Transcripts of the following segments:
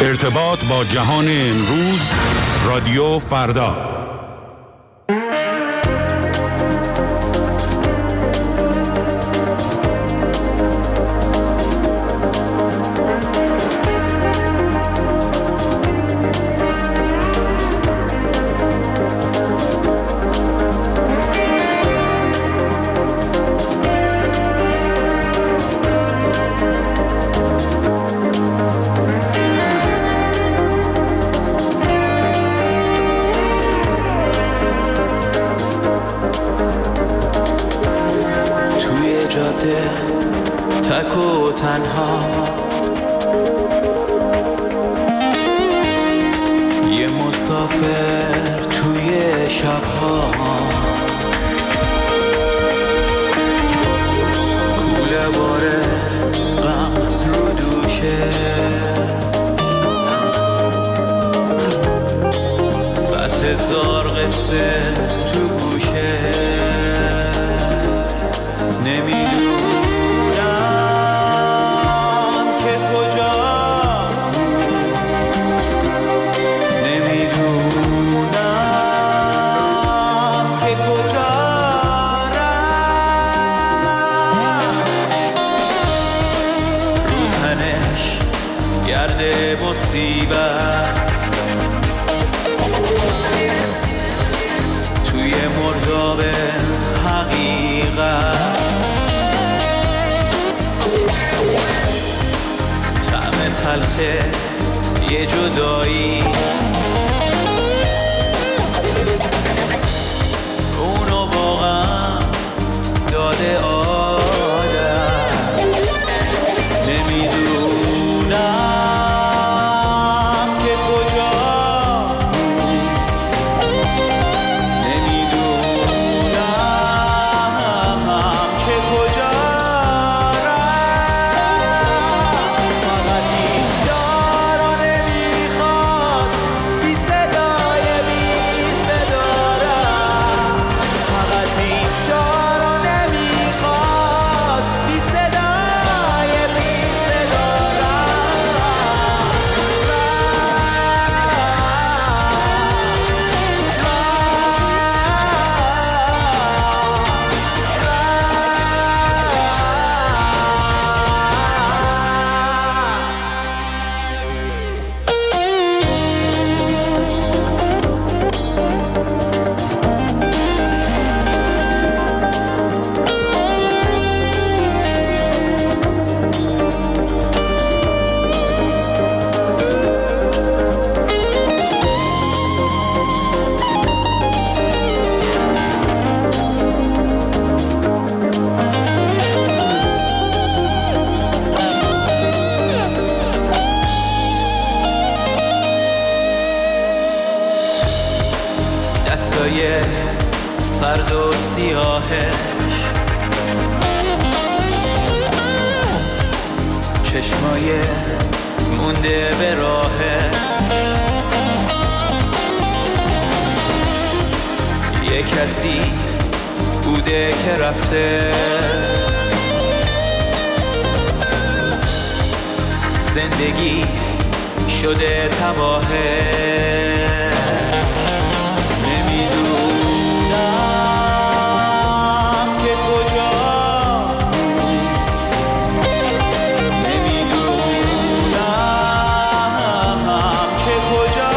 ارتباط با جهان امروز، رادیو فردا. تک و تنها یه مسافر توی شبها، کوله باره غم رو دوشه، 100,000 قصه تو گوشه، نمیدونم که کجا، نمیدونم که کجا رفت، رو تنش گرد مصیبت، توی مرداب حقیقت، طعم تلخه یه جدایی، اونو واقعا داده آدم، نمیدونم که کجا، نمیدونم که کجا رفت، فقط اینجا رو نمیخواست بی صدای بی صدا رفت، فقط اینجا رو نمیخواست بی صدای بی صدا دستای سرد و سیاهش، چشمای مونده به راهش، یه کسی بوده که رفته، زندگی شده تباهه، نمیدونم که کجا، نمیدونم که کجا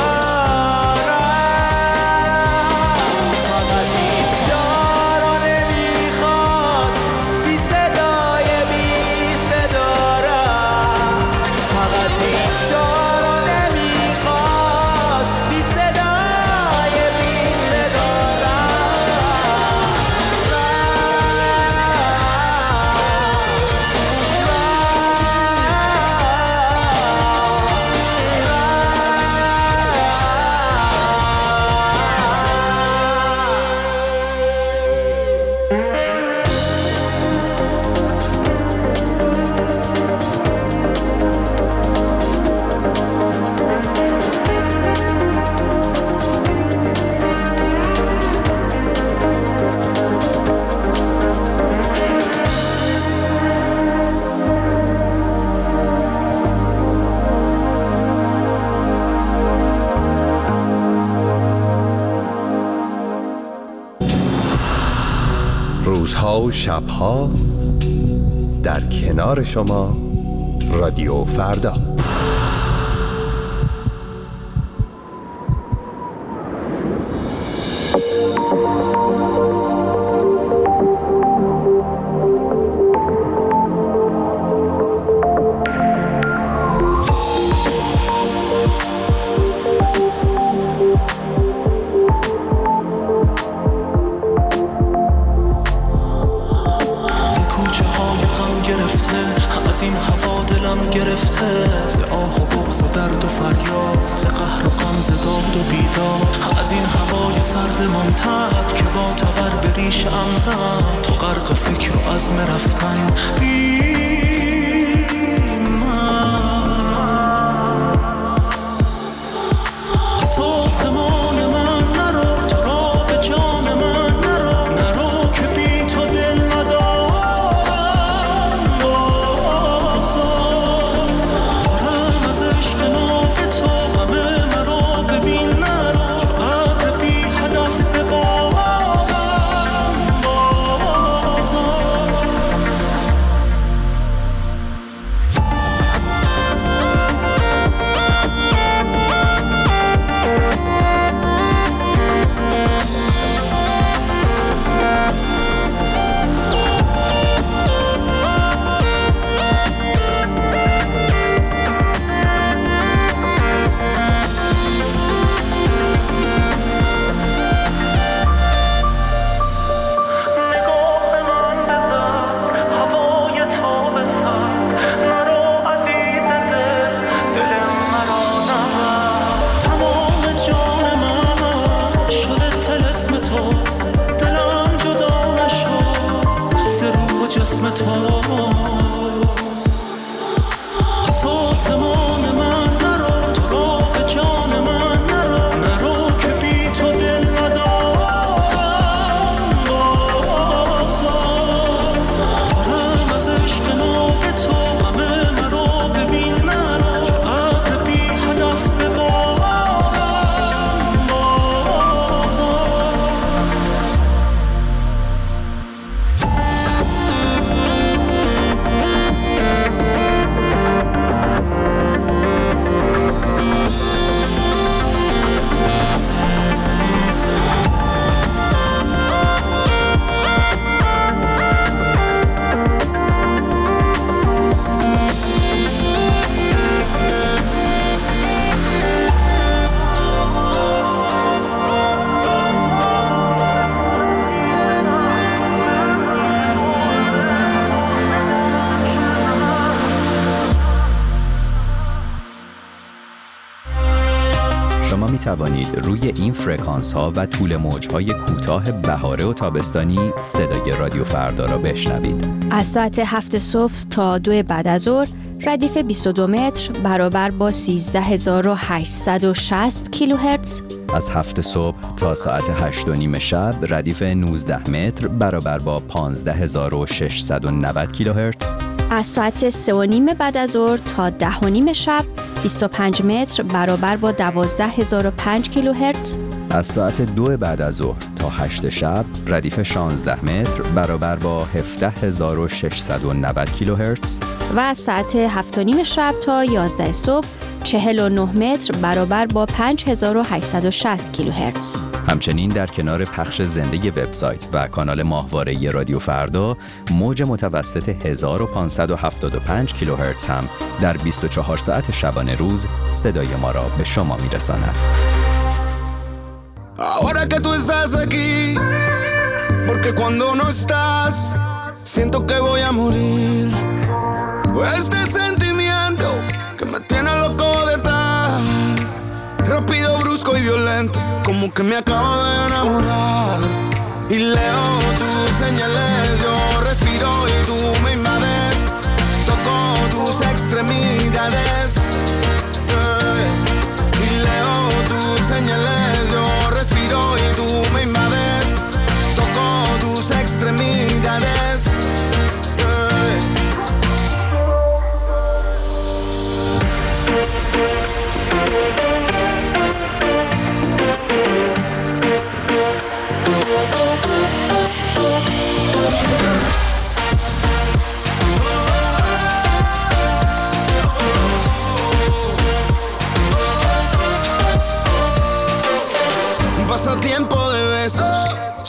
رفت، فقط اینجا رو نمیخواست بی صدای بی صدا رفت، فقط اینجا رو نمیخواست روزها و شبها در کنار شما رادیو فردا. از این هوا دلم گرفته، ز آه و بغض و درد و فریاد، ز قهر و غم، ز داد و بیداد. از این هوای سرد ممتد که با تبر به ریشه‌ام زد، تو غرق فکر و عزم رفتن بی من. از آسمان من نرو، تو را به جان من نرو، نرو که بی تو دل ندارم. شما می توانید روی این فرکانس ها و طول موج های کوتاه بهاره و تابستانی صدای رادیو فردا را بشنوید. از ساعت 7 صبح تا 2 بعد از ظهر ردیف 22 متر برابر با 13860 کیلوهرتز. از 7 صبح تا ساعت 8:30 شب ردیف 19 متر برابر با 15690 کیلوهرتز. از ساعت 3:30 بعد از ظهر تا 10:30 شب 25 متر برابر با 12005 کیلوهرتز. از ساعت 2 بعد از ظهر تا 8 شب ردیف 16 متر برابر با 17690 کیلوهرتز. و از ساعت 7:30 شب تا 11 صبح 49 متر برابر با 5860 کیلوهرتز. همچنین در کنار پخش زنده وبسایت و کانال ماهواره رادیو فردا، موج متوسط 1575 کیلوهرتز هم در 24 ساعت شبانه روز صدای ما را به شما میرساند. Ahora que tú estás aquí, porque cuando no estás, siento que voy a morir. Este sentimiento que me tiene loco de estar, rápido, brusco y violento, como que me acabo de enamorar. Y leo tus señales, yo respiro y tú me invades, toco tus extremidades. Y leo tus señales, yo respiro y tú me invades, toco tus extremidades.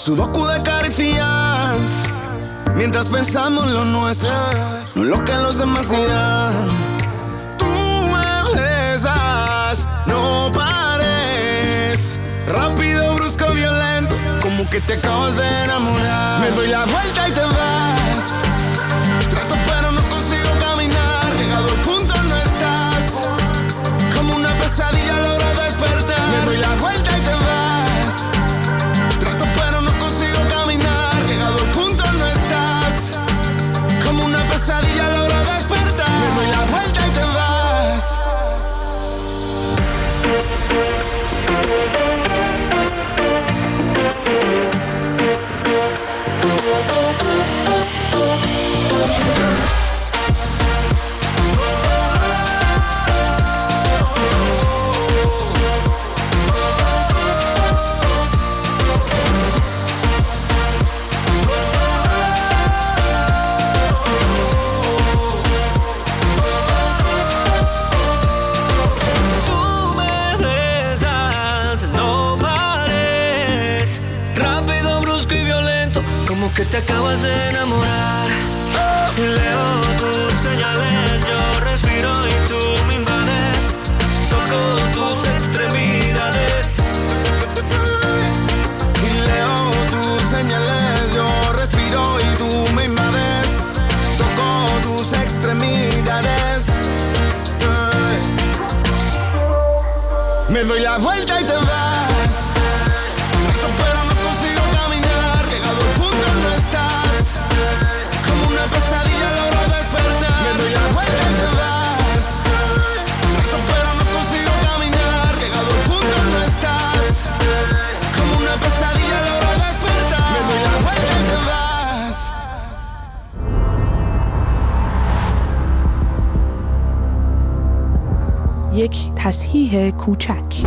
Sudoku de caricias, mientras pensamos en lo nuestro, no en lo que los demás dirán. Tú me besas, no pares, rápido, brusco, violento, como que te acabas de enamorar. Me doy la vuelta y te vas, trato pero no consigo caminar. Llegado al punto no estás, como una pesadilla logro despertar. Me doy la vuelta y te vas, trato pero no consigo caminar. Llegado al punto no estás, como una pesadilla logro despertar. Me doy la vuelta y te vas. Que te acabas de enamorar. Y leo tus señales, yo respiro y tú me invades. Toco tus extremidades. Y leo tus señales, yo respiro y tú me invades. Toco tus extremidades. Me doy la vuelta y te vas. Trato pero no consigo caminar. Llegado al punto no estás, como una pesadilla logro despertar. Me doy la vuelta y te vas. Trato pero no consigo caminar. Llegado al punto no estás, como una pesadilla logro despertar. Me doy la vuelta y te vas. یک تصحیح کوچک.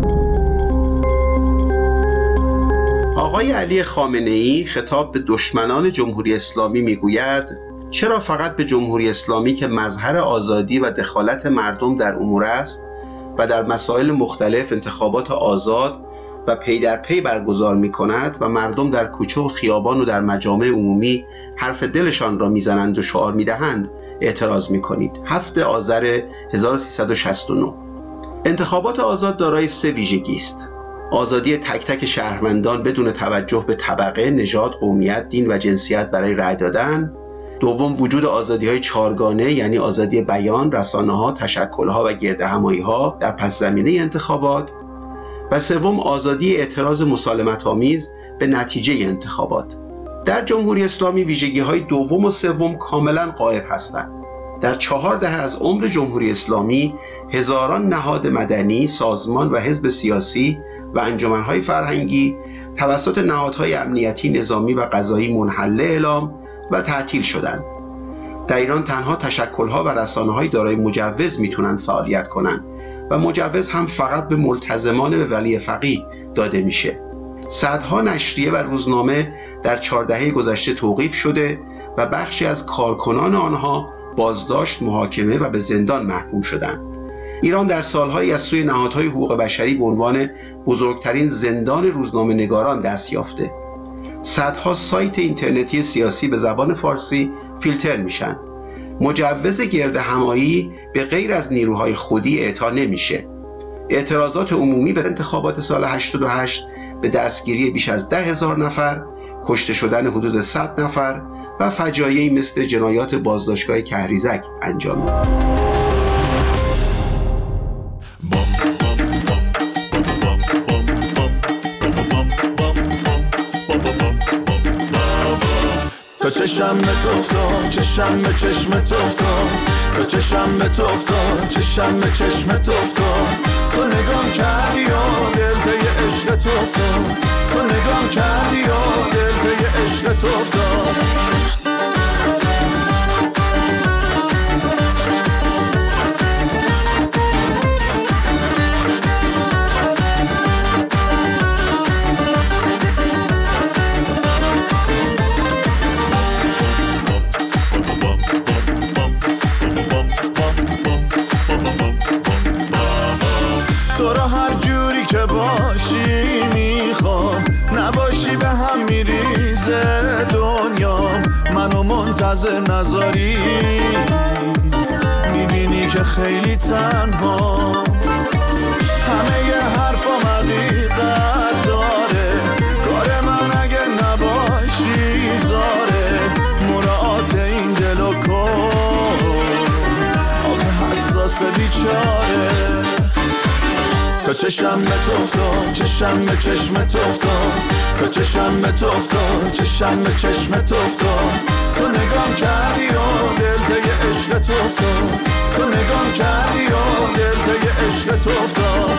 آقای علی خامنه‌ای خطاب به دشمنان جمهوری اسلامی میگوید چرا فقط به جمهوری اسلامی که مظهر آزادی و دخالت مردم در امور است و در مسائل مختلف انتخابات آزاد و پی در پی برگزار می‌کند و مردم در کوچه و خیابان و در مجامع عمومی حرف دلشان را میزنند و شعار میدهند اعتراض می‌کنید؟ 7 آذر 1369. انتخابات آزاد دارای 3 ویژگی است: آزادی تک تک شهروندان بدون توجه به طبقه، نژاد، قومیت، دین و جنسیت برای رأی دادن. دوم، وجود آزادی‌های 4گانه، یعنی آزادی بیان، رسانه‌ها، تشکل‌ها و گردهمایی‌ها در پس زمینه انتخابات. و سوم، آزادی اعتراض مسالمت‌آمیز به نتیجه انتخابات. در جمهوری اسلامی ویژگی‌های دوم و سوم کاملاً غایب هستند. در 4 دهه از عمر جمهوری اسلامی هزاران نهاد مدنی، سازمان و حزب سیاسی و انجمن‌های فرهنگی توسط نهادهای امنیتی، نظامی و قضایی منحله اعلام و تعطیل شدند. در ایران تنها تشکل‌ها و رسانه‌های دارای مجوز میتونن فعالیت کنن و مجوز هم فقط به ملتزمان به ولی فقیه داده میشه. صدها نشریه و روزنامه در 4 دهه گذشته توقیف شده و بخشی از کارکنان آنها بازداشت، محاکمه و به زندان محکوم شدند. ایران در سالهایی از سوی نهادهای حقوق بشری به عنوان بزرگترین زندان روزنامه‌نگاران دست یافته. صدها سایت اینترنتی سیاسی به زبان فارسی فیلتر میشن. مجوز گردهمایی به غیر از نیروهای خودی اعطا نمیشه. اعتراضات عمومی به انتخابات سال 88 به دستگیری بیش از 10,000 نفر، کشته شدن حدود 100 نفر و فجایعی مثل جنایات بازداشتگاه کهریزک انجام داد. تا چشم به تو افتاد، چشم به چشم تو افتاد، تا چشم به تو افتاد، چشم به چشم تو افتاد، تو نگام کردی و دل به عشق تو افتاد، تو نگام کردی و دل به عشق تو افتاد. نباشی به هم میریزه دنیا، منو منتظر نذاری، میبینی که خیلی تنها، همه ی حرفام حقیقت داره، کار من اگه نباشی زاره، مراعات این دلو کن، آخه حساس بیچاره. تا چشم به تو افتاد، چشم به چشم تو افتاد، تا چشم به تو افتاد، چشم به چشم تو افتاد، تو نگام کردی و دل به عشق تو افتاد، تو نگام کردی و دل به عشق تو افتاد.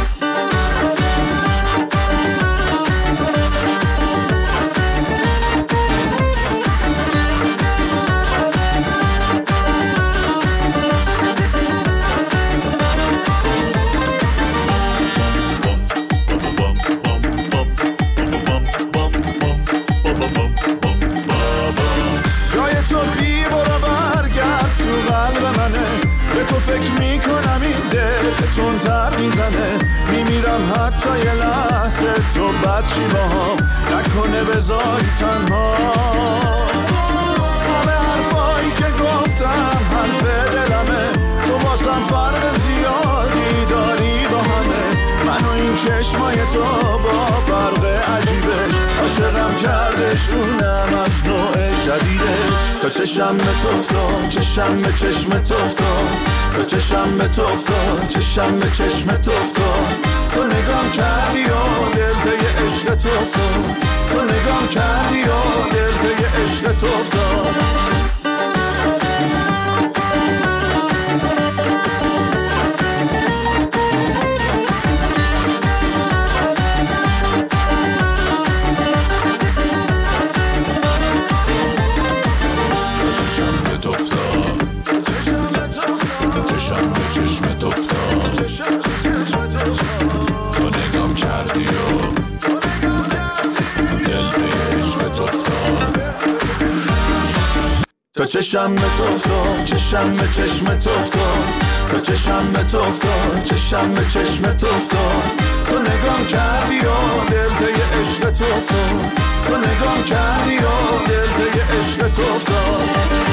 تو فکر میکنم این دل تندتر میزنه، میمیرم حتی یه لحظه تو بد چی باهام نکنه بذاری تنها. همه حرفایی که گفتم حرف دلمه، تو واسم فرق زیادی داری با همه، منو این چشمای تو با فرق عجیبش عاشقم کردش، اونم از نوع شدیدش. تا چشم به تو افتاد، چشم به چشم تو افتاد، تا چشم به تو افتاد، چشم به چشم تو افتاد، تو نگام کردی و دل به عشق تو افتاد، تو نگام کردی و دل به عشق تو افتاد. تا چشم به تو افتاد، چشم به چشم تو افتاد، تا چشم به تو افتاد، چشم به چشم تو افتاد، تو نگام کردی و دل به عشق تو افتاد، تو نگام کردی و دل به عشق تو افتاد.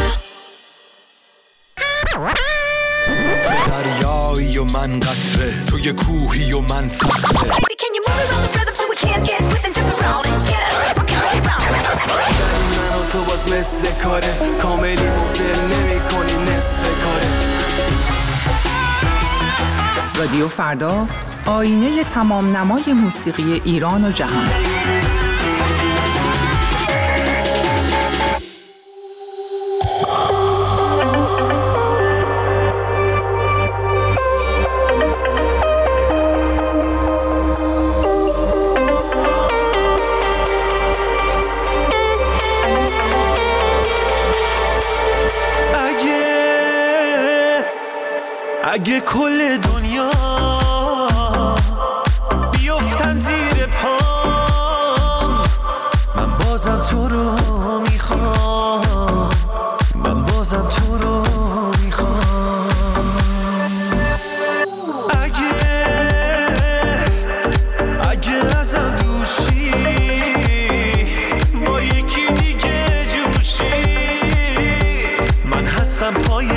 دریایی و من قطره، تو یه کوهی و من صخره، تو باز مثل کاره کاملی مفدل نمی کنی نصف کاره. رادیو فردا، آینه تمام نمای موسیقی ایران و جهان. اگه کل دنیا بیفتن زیر پام، من بازم تو رو میخوام، من بازم تو رو میخوام. اگه ازم دوشی با یکی دیگه جوشی، من هستم پای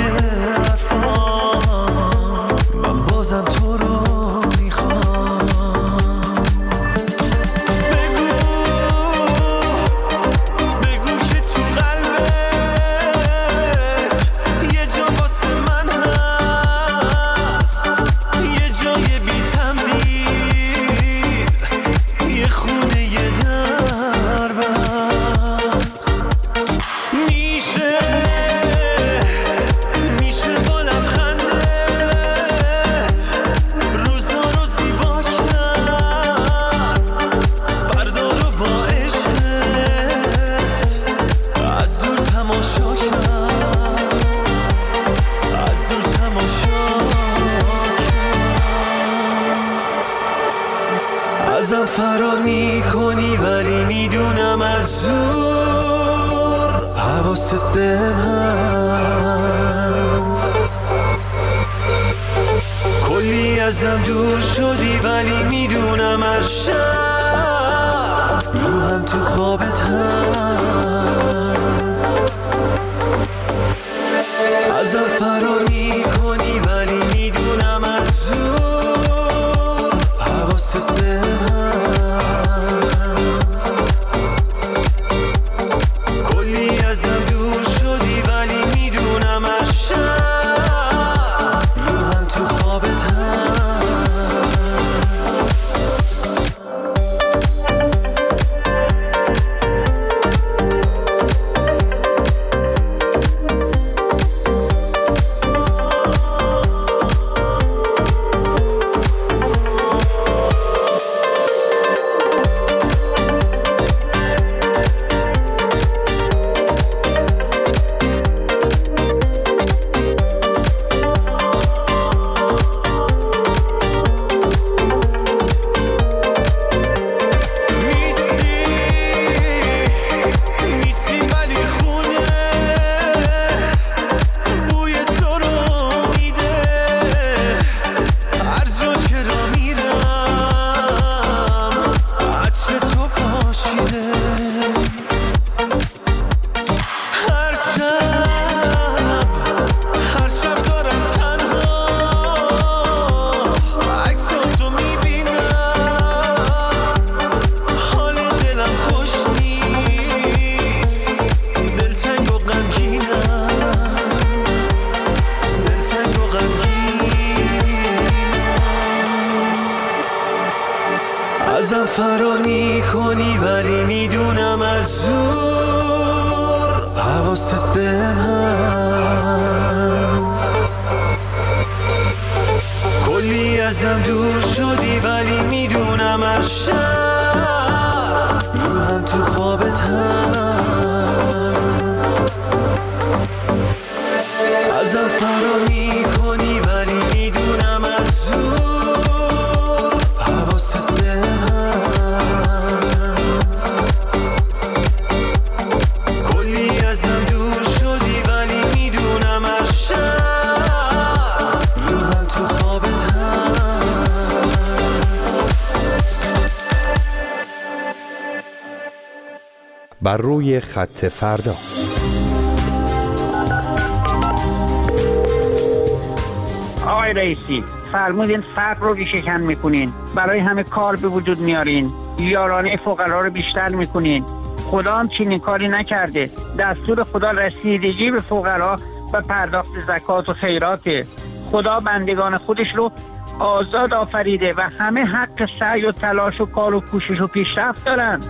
بازم تو رو میخوام. بگو که تو قلبت یه جا واسه من هست، یه جای بی تمدید، یه خونه یه دربست. میشه با لبخنده روزا رو زیبا کرد، فردا رو با عشقت از دور تماشا کرد، از دور تماشا کرد. ازم فرار میکنی ولی میدونم از زور حواست بهم هست، کلی ازم دور شدی ولی میدونم هر شب روحم تو خوابت هست. ازم فرار میکنی ولی میدونم از زور حواست بهم هست. کلی ازم دور شدی ولی میدونم از شب روحم تو خوابت هست. ازم فرار میکنی ولی میدونم از زور حواست بهم هست. کلی ازم دور شدی ولی میدونم از شب روحم تو خوابت هست. ازم فرار میکنی ولی میدونم از زور حواست بهم هست. کلی ازم دور شدی ولی میدونم از شب روحم تو خوابت هست. بر روی خط فردا. آقای رئیسی، فرمودین فقر رو ریشه‌کن میکنین، برای همه کار به وجود میارین، یارانه فقرا رو بیشتر میکنین. خدا هم چنین کاری نکرده. دستور خدا رسیدگی به فقرا و پرداخت زکات و خیراته. خدا بندگان خودش رو آزاد آفریده و همه حق سعی و تلاش و کار و کوشش و پیشرفت دارن.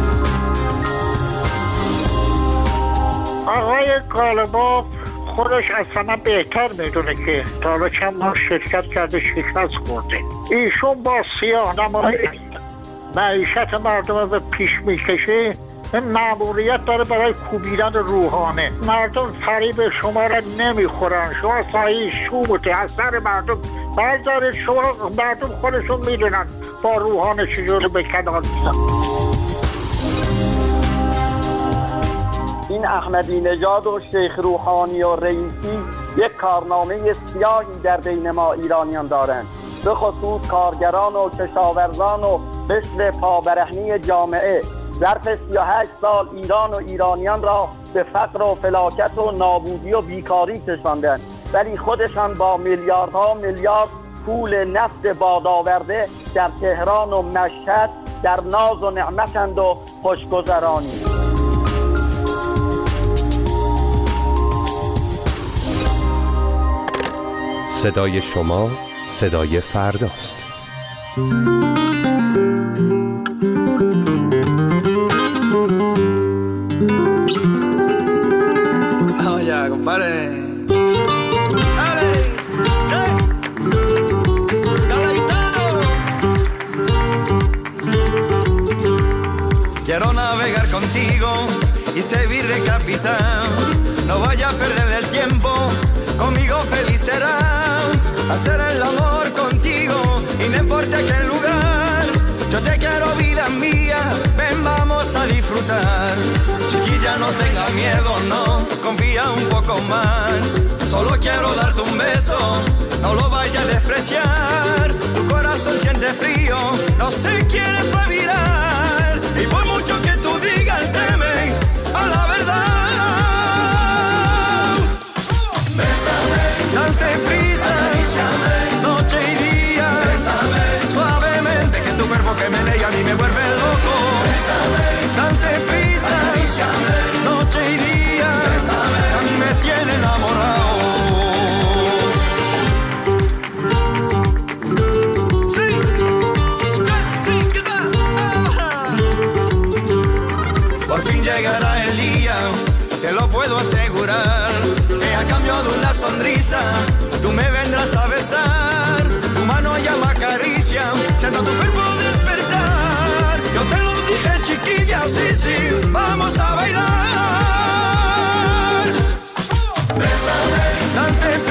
آقای قالباف خودش از همه بهتر میدونه که تا حالا چند بار شرکت کرده شکست خورده. ایشون با سیاه‌نمایی معیشت مردم رو به پیش میکشه. این مأموریت داره برای کوبیدن روحانه. مردم فریب شما را نمیخورن. شما صحیح شومته از سر مردم بردارید. شما مردم خودشون میدونن با روحانه چجوری به کنار میزن. این احمدی نژاد و شیخ روحانی و رئیسی یک کارنامه سیاهی در بین ما ایرانیان دارند، به خصوص کارگران و کشاورزان و قشر پابرهنی جامعه. ظرف 38 سال ایران و ایرانیان را به فقر و فلاکت و نابودی و بیکاری کشاندند، ولی خودشان با میلیاردها میلیارد پول نفت بادآورده در تهران و مشهد در ناز و نعمتند و خوشگذرانی. صدای شما صدای فرداست. Quiero navegar contigo y servir de capitán. No vaya a perder el tiempo, conmigo feliz será. Hacer el amor contigo y no importa qué lugar. Yo te quiero vida mía, ven vamos a disfrutar. Chiquilla no tenga miedo, no, confía un poco más. Solo quiero darte un beso, no lo vayas a despreciar. Tu corazón siente frío, no se quiere virar y por brisa, tú me vendrás a besar, tu mano ya me acaricia, siento tu cuerpo despertar. Yo te lo dije, chiquilla, sí, sí, vamos a bailar. Bésame, date